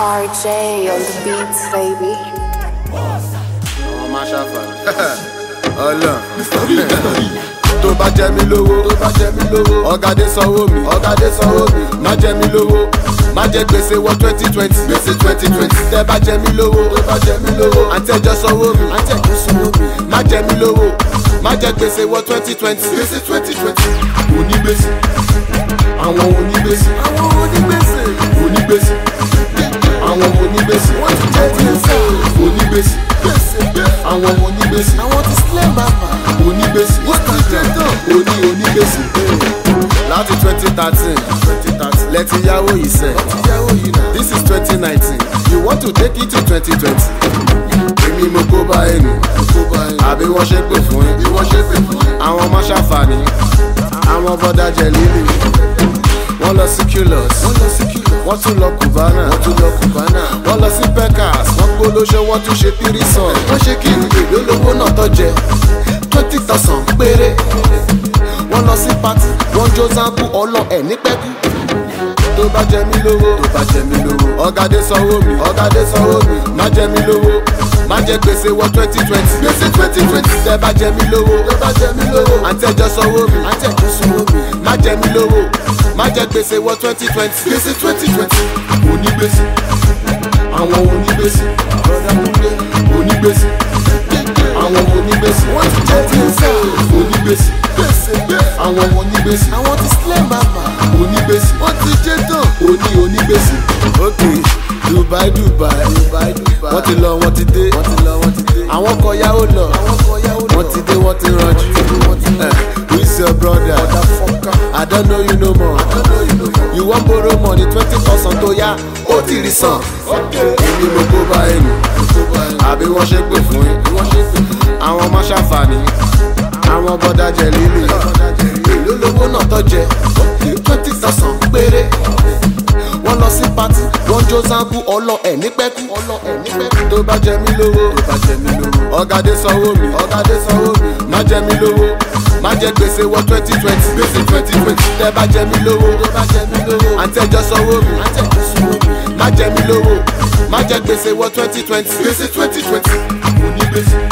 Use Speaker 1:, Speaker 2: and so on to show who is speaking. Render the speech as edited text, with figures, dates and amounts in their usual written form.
Speaker 1: RJ on the beats, baby.
Speaker 2: Oh, my shafa. Allah. Tó bá jẹ mí lówó, ọ̀gádé sanwó mi, má jẹ mí lówó, má jẹ gbèsè wọ 2020, tẹ́ bá jẹ mí lówó, àǹtí ẹjọ́ sanwó mi, má jẹ mí lówó, má jẹ gbèsè wọ 2020, onígbèsè, àwọn onígbèsè, àwọn onígbèsè, wọ́n ti jẹ́ gbèsè, onígbèsè, àwọn onígbèsè, àwọn ti sílẹ̀ màmá, onígbèsè, wọ́n ti jẹ́ tán, onígbèsè. Láti 2013, lẹ́tí yáwó yìí sẹ́, this is 2019, you want to take it to 2020. Èmi mo kó bá ẹnu, àbí wọ́n ṣe pè fún yín, àwọn ọmọ ṣàǹfààní, àwọn bọ́dá jẹ lílì, wọ́n lọ sí Culus, wọ́n tún lọ Cubana, wọ́n lọ sí Pecas, wọ́n gbólóṣe, wọ́n tún ṣe tírísàn, wọ́n ṣe kí ni èlò lówó náà tó jẹ 20,000 péré, wọ́n lọ sí pati, wọ́n jó zanku ọlọ ẹ̀ ní pẹ́kú. Tó bá jẹ mí lówó, ọ̀gádé sanwó mi, má jẹ mí lówó, má jẹ gbèsè wọ 2020, tẹ́ bá jẹ mí lówó, àǹtí ẹjọ́ sanwó mi, má jẹ mí lówó, má jẹ gbèsè wọ 2020, onígbèsè, àwọn onígbèsè, onígbèsè, àwọn onígbèsè, wọ́n ti jẹ́ gbèsè, onígbèsè, àwọn onígbèsè, àwọn ti sílẹ̀ màmá, onígbèsè, wọ́n ti jẹ́ tán, onígbèsè. Ok, Dubai, wọ́n ti lọ, wọ́n ti dé, àwọn kan yáwó lọ, wọ́n ti dé, wọ́n ti rànjú. Who is your brother? I don't know you no more. You wan borrow money 20,000 tó yá, ó ti rí san. Èmi mo kó bá ẹnu, àbí wọ́n ṣe pè fún yín, àwọn ọmọ ṣàǹfààní, àwọn bọ́dá jẹ lílì, èlò lówó náà tó jẹ 20,000 péré, wọ́n lọ sí pati, wọ́n jó zanku ọlọ ẹ̀ ní pẹ́kú. Tó bá jẹ mí lówó, ọ̀gádé sanwó mi, má jẹ mí lówó, má jẹ gbèsè wọ 2020, tẹ́ bá jẹ mí lówó, àǹtí ẹjọ́ sanwó mi, má jẹ mí lówó, má jẹ gbèsè wọ 2020, onígbèsè.